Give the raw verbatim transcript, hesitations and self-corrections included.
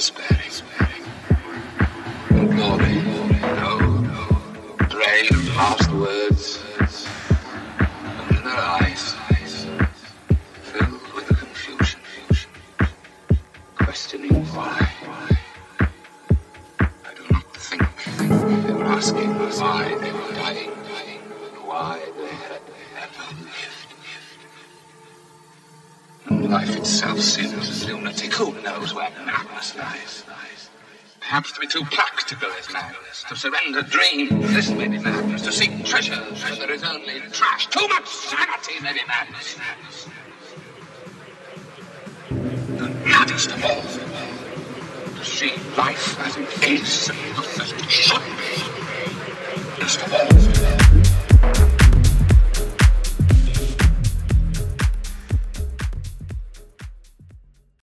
despairing. No glory, no, no brave last words. And in their eyes, filled with the confusion, questioning why. I do not think they were asking why they were dying, and why they had ever lived. And life itself seems lunatic. Who knows where madness lies? Perhaps to be too practical is madness, to surrender dreams, this may be madness, to seek treasures when there is only trash. Too much sanity may be madness. The maddest of all, to see life as it is and not as it should be. Maddest of all.